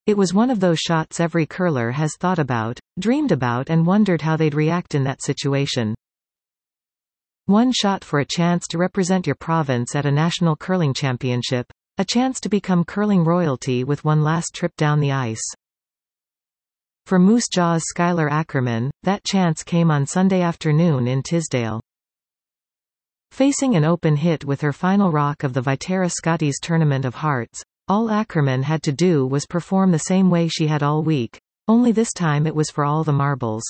It was one of those shots every curler has thought about, dreamed about and wondered how they'd react in that situation. One shot for a chance to represent your province at a national curling championship. A chance to become curling royalty with one last trip down the ice. For Moose Jaw's Skylar Ackerman, that chance came on Sunday afternoon in Tisdale. Facing an open hit with her final rock of the Viterra Scotties Tournament of Hearts, all Ackerman had to do was perform the same way she had all week, only this time it was for all the marbles.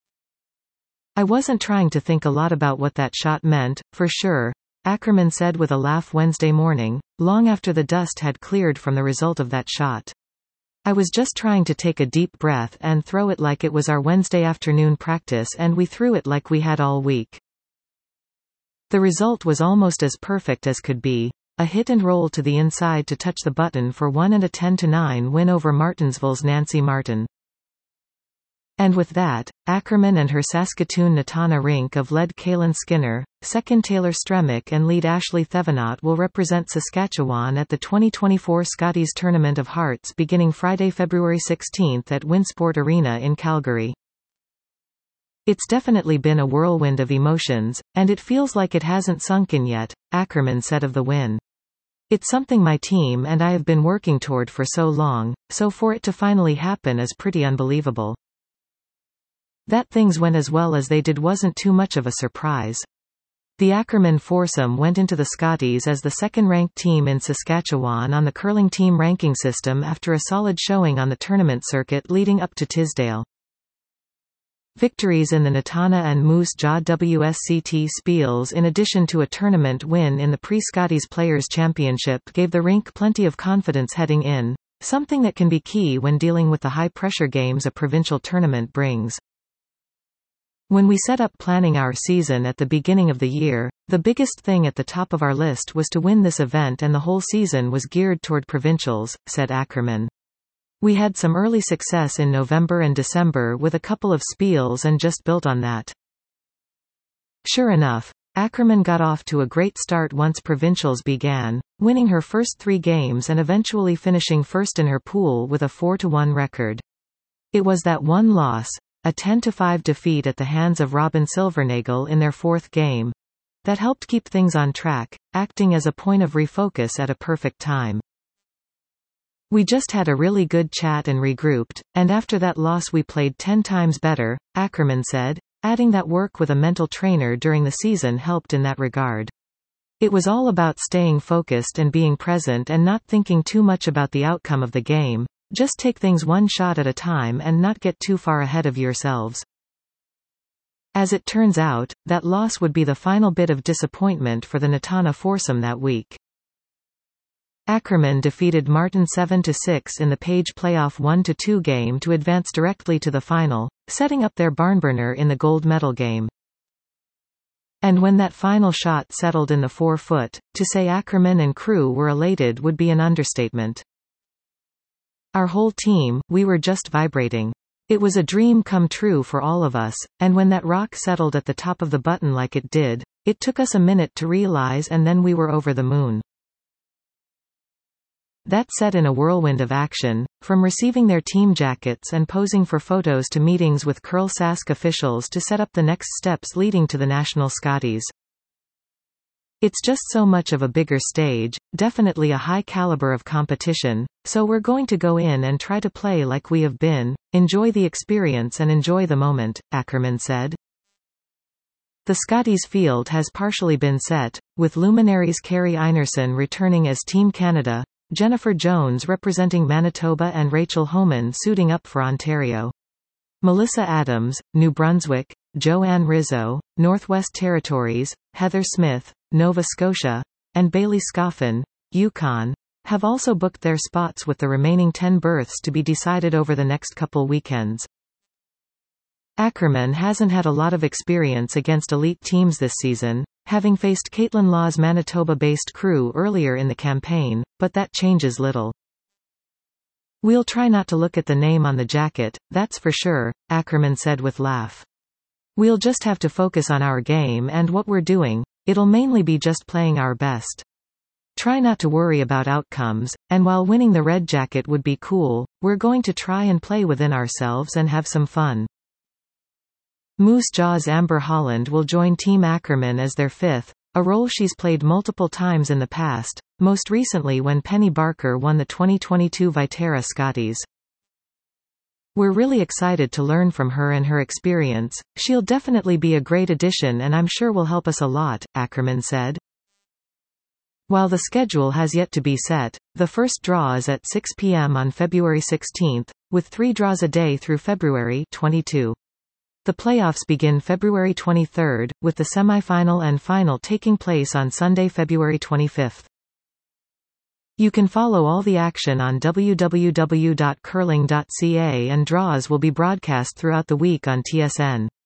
I wasn't trying to think a lot about what that shot meant, for sure, Ackerman said with a laugh Wednesday morning, long after the dust had cleared from the result of that shot. I was just trying to take a deep breath and throw it like it was our Wednesday afternoon practice and we threw it like we had all week. The result was almost as perfect as could be. A hit and roll to the inside to touch the button for 1 and a 10-9 win over Martinsville's Nancy Martin. And with that, Ackerman and her Saskatoon Natana rink of lead Kaylin Skinner, second Taylor Stremick and lead Ashley Thevenot will represent Saskatchewan at the 2024 Scotties Tournament of Hearts beginning Friday, February 16 at Winsport Arena in Calgary. It's definitely been a whirlwind of emotions, and it feels like it hasn't sunk in yet, Ackerman said of the win. It's something my team and I have been working toward for so long, so for it to finally happen is pretty unbelievable. That things went as well as they did wasn't too much of a surprise. The Ackerman foursome went into the Scotties as the second-ranked team in Saskatchewan on the curling team ranking system after a solid showing on the tournament circuit leading up to Tisdale. Victories in the Natana and Moose Jaw WSCT Spiels in addition to a tournament win in the Pre-Scotties Players' Championship gave the rink plenty of confidence heading in, something that can be key when dealing with the high-pressure games a provincial tournament brings. When we set up planning our season at the beginning of the year, the biggest thing at the top of our list was to win this event and the whole season was geared toward provincials, said Ackerman. We had some early success in November and December with a couple of spiels and just built on that. Sure enough, Ackerman got off to a great start once provincials began, winning her first 3 games and eventually finishing first in her pool with a 4-1 record. It was that one loss, a 10-5 defeat at the hands of Robin Silvernagel in their 4th game, that helped keep things on track, acting as a point of refocus at a perfect time. We just had a really good chat and regrouped, and after that loss we played 10 times better, Ackerman said, adding that work with a mental trainer during the season helped in that regard. It was all about staying focused and being present and not thinking too much about the outcome of the game. Just take things one shot at a time and not get too far ahead of yourselves. As it turns out, that loss would be the final bit of disappointment for the Natana foursome that week. Ackerman defeated Martin 7-6 in the Page playoff 1-2 game to advance directly to the final, setting up their barnburner in the gold medal game. And when that final shot settled in the 4-foot, to say Ackerman and crew were elated would be an understatement. Our whole team, we were just vibrating. It was a dream come true for all of us, and when that rock settled at the top of the button like it did, it took us a minute to realize and then we were over the moon. That set in a whirlwind of action, from receiving their team jackets and posing for photos to meetings with Curl Sask officials to set up the next steps leading to the National Scotties. It's just so much of a bigger stage, definitely a high caliber of competition, so we're going to go in and try to play like we have been, enjoy the experience and enjoy the moment, Ackerman said. The Scotties field has partially been set, with luminaries Carrie Einerson returning as Team Canada, Jennifer Jones representing Manitoba and Rachel Homan suiting up for Ontario. Melissa Adams, New Brunswick, Joanne Rizzo, Northwest Territories, Heather Smith, Nova Scotia, and Bailey Scoffin, Yukon, have also booked their spots with the remaining 10 berths to be decided over the next couple weekends. Ackerman hasn't had a lot of experience against elite teams this season, having faced Caitlin Law's Manitoba-based crew earlier in the campaign, but that changes little. We'll try not to look at the name on the jacket, that's for sure, Ackerman said with laugh. We'll just have to focus on our game and what we're doing. It'll mainly be just playing our best. Try not to worry about outcomes, And while winning the red jacket would be cool, we're going to try and play within ourselves and have some fun. Moose Jaw's Amber Holland will join Team Ackerman as their fifth, a role she's played multiple times in the past, most recently when Penny Barker won the 2022 Viterra Scotties. We're really excited to learn from her and her experience. She'll definitely be a great addition and I'm sure will help us a lot, Ackerman said. While the schedule has yet to be set, the first draw is at 6 p.m. on February 16, with 3 draws a day through February 22. The playoffs begin February 23, with the semifinal and final taking place on Sunday, February 25. You can follow all the action on www.curling.ca and draws will be broadcast throughout the week on TSN.